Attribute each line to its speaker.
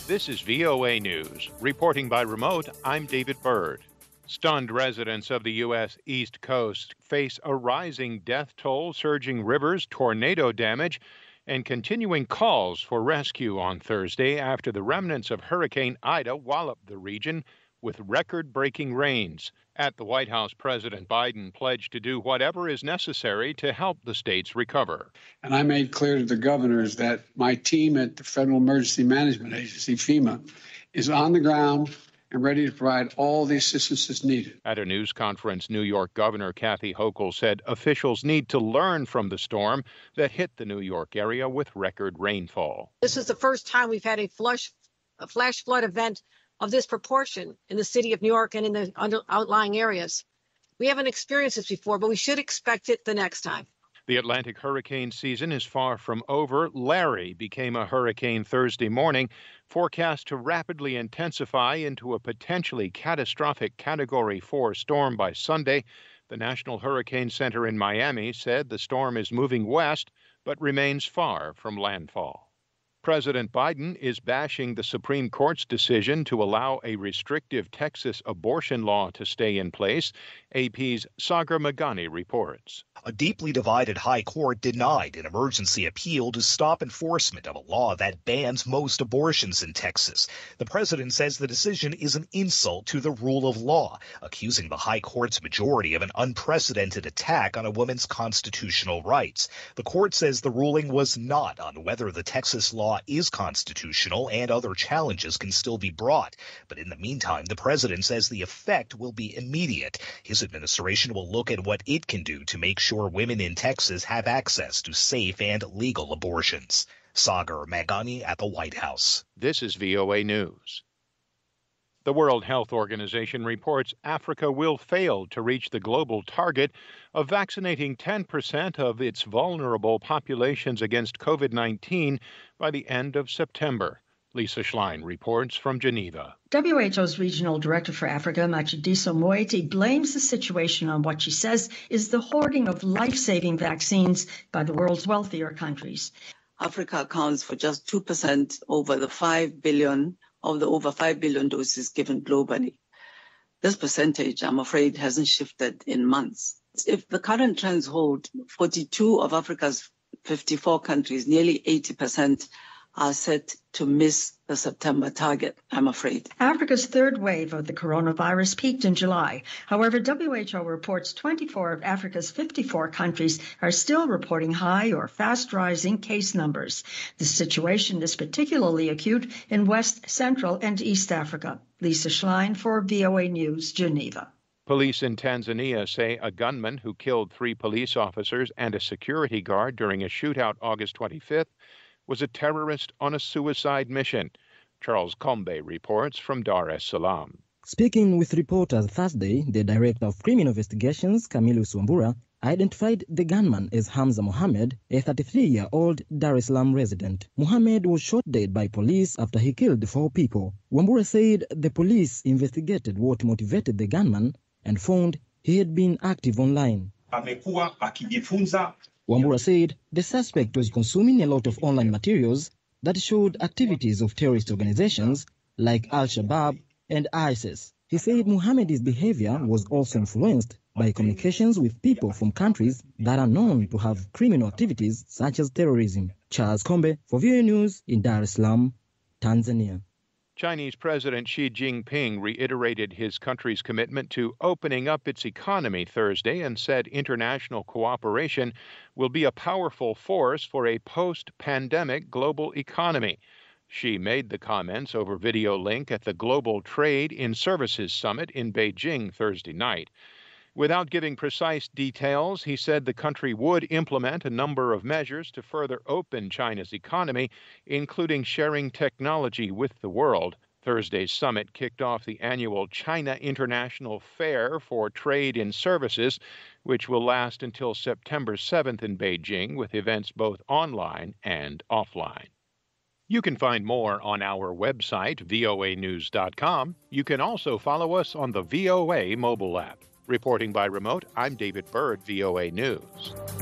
Speaker 1: This is VOA News. Reporting by remote, I'm David Byrd. Stunned residents of the U.S. East Coast face a rising death toll, surging rivers, tornado damage, and continuing calls for rescue on Thursday after the remnants of Hurricane Ida walloped the region with record-breaking rains. At the White House, President Biden pledged to do whatever is necessary to help the states recover.
Speaker 2: And I made clear to the governors that my team at the Federal Emergency Management Agency, FEMA, is on the ground and ready to provide all the assistance that's needed.
Speaker 1: At a news conference, New York Governor Kathy Hochul said officials need to learn from the storm that hit the New York area with record rainfall.
Speaker 3: This is the first time we've had a flash flood event of this proportion in the city of New York and in the outlying areas. We haven't experienced this before, but we should expect it the next time.
Speaker 1: The Atlantic hurricane season is far from over. Larry became a hurricane Thursday morning, forecast to rapidly intensify into a potentially catastrophic Category 4 storm by Sunday. The National Hurricane Center in Miami said the storm is moving west, but remains far from landfall. President Biden is bashing the Supreme Court's decision to allow a restrictive Texas abortion law to stay in place. AP's Sagar Meghani reports.
Speaker 4: A deeply divided high court denied an emergency appeal to stop enforcement of a law that bans most abortions in Texas. The president says the decision is an insult to the rule of law, accusing the high court's majority of an unprecedented attack on a woman's constitutional rights. The court says the ruling was not on whether the Texas law is constitutional and other challenges can still be brought. But in the meantime, the president says the effect will be immediate. His administration will look at what it can do to make sure women in Texas have access to safe and legal abortions. Sagar Meghani at the White House.
Speaker 1: This is VOA News. The World Health Organization reports Africa will fail to reach the global target of vaccinating 10% of its vulnerable populations against COVID-19 by the end of September. Lisa Schlein reports from Geneva.
Speaker 5: WHO's Regional Director for Africa, Matshidiso Moeti, blames the situation on what she says is the hoarding of life-saving vaccines by the world's wealthier countries.
Speaker 6: Africa accounts for just 2% over the 5 billion of the over 5 billion doses given globally. This percentage, I'm afraid, hasn't shifted in months. If the current trends hold, 42 of Africa's 54 countries, nearly 80%, are set to miss the September target, I'm afraid.
Speaker 5: Africa's third wave of the coronavirus peaked in July. However, WHO reports 24 of Africa's 54 countries are still reporting high or fast-rising case numbers. The situation is particularly acute in West, Central, and East Africa. Lisa Schlein for VOA News, Geneva.
Speaker 1: Police in Tanzania say a gunman who killed 3 police officers and a security guard during a shootout August 25th was a terrorist on a suicide mission. Charles Combe reports from Dar es Salaam.
Speaker 7: Speaking with reporters Thursday, the Director of Criminal Investigations, Camillus Wambura, identified the gunman as Hamza Mohammed, a 33-year-old Dar es Salaam resident. Mohammed was shot dead by police after he killed 4 people. Wambura said the police investigated what motivated the gunman and found he had been active online. Wambura said the suspect was consuming a lot of online materials that showed activities of terrorist organizations like Al-Shabaab and ISIS. He said Mohammed's behavior was also influenced by communications with people from countries that are known to have criminal activities such as terrorism. Charles Combe for VOA News in Dar es Salaam, Tanzania.
Speaker 1: Chinese President Xi Jinping reiterated his country's commitment to opening up its economy Thursday and said international cooperation will be a powerful force for a post-pandemic global economy. Xi made the comments over video link at the Global Trade in Services Summit in Beijing Thursday night. Without giving precise details, he said the country would implement a number of measures to further open China's economy, including sharing technology with the world. Thursday's summit kicked off the annual China International Fair for Trade in Services, which will last until September 7th in Beijing, with events both online and offline. You can find more on our website, voanews.com. You can also follow us on the VOA mobile app. Reporting by remote, I'm David Byrd, VOA News.